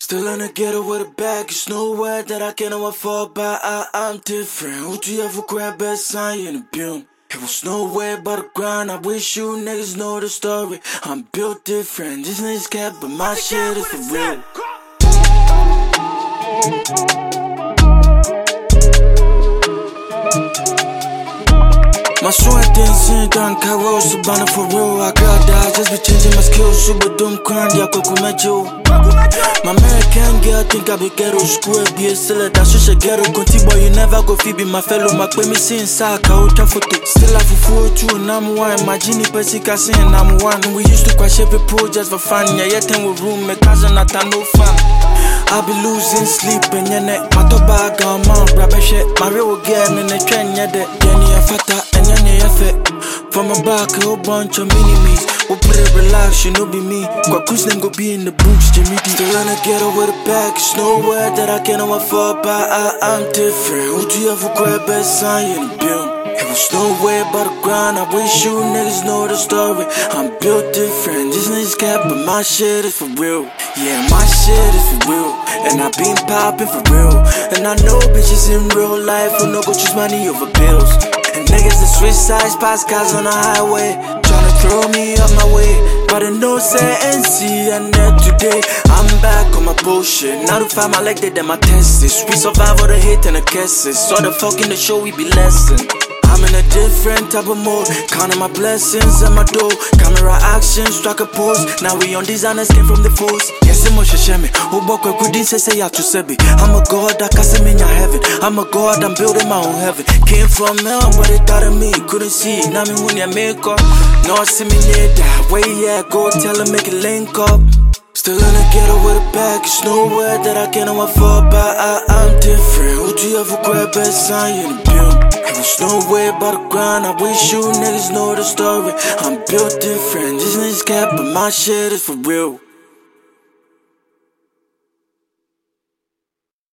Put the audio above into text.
Still in the ghetto with a bag, it's nowhere that I can afford, but I'm different. Who do you ever grab best sign in the beam? It was nowhere but a grind. I wish you niggas know the story. I'm built different. These niggas cap, but my shit is for real. My sword dancing down Cairo, Subana for real. I got that, just be changing my skills. Super dumb crime, yeah, Kokumecho. My American girl think I be ghetto. School be a seller, that's just a ghetto. Conti boy, you never go feed my fellow. My queen me see inside, Kauta photo. Still have a fool too, and I'm one. My genie Pesica saying I'm one. We used to crash every pool just for fun. Yeah, yet we room, my cousin not a no fun. I be losing sleep and your neck. My top bag on my rubber shit. My real girl in the train, yeah, that Jenny and Fata and Yanni effect. From my back, a whole bunch of mini-me's. We'll put it relax, you know be me. Kwakus name go be in the books, Jimmy D. Still in the ghetto with a bag, it's nowhere that I can afford, but I'm different. Who do you ever grab best sign in the bill? It was nowhere but a grind. I wish you niggas know the story. I'm built different. These niggas cap, but my shit is for real. Yeah, my shit is for real. And I been popping for real. And I know bitches in real life will no go choose money over bills. And niggas that switch sides, pass cars on the highway, tryna throw me off my way. But I know say NC and that today I'm back on my bullshit. Now to find my leg, they did my tests. We survive all the hate and the cases. So the fuck in the show, we be lesson. I'm in a different type of mode, counting my blessings and my dough. Camera action, strike a pose. Now we on designers, came from the force. Yes, I'm Shemi. Who book a good say out to Sebi. I'm a god, I can't see me in heaven. I'm a god, I'm building my own heaven. Came from hell, but they thought of me. Couldn't see it, now me when you make up. No, I see me near that way, yeah. Go tell her, make it link up. Still in the ghetto with a bag, it's nowhere that I can afford, but I'm different. Who do you ever grab best sign in the bill? It was nowhere but a grind. I wish you niggas know the story. I'm built different. These niggas cap, but my shit is for real.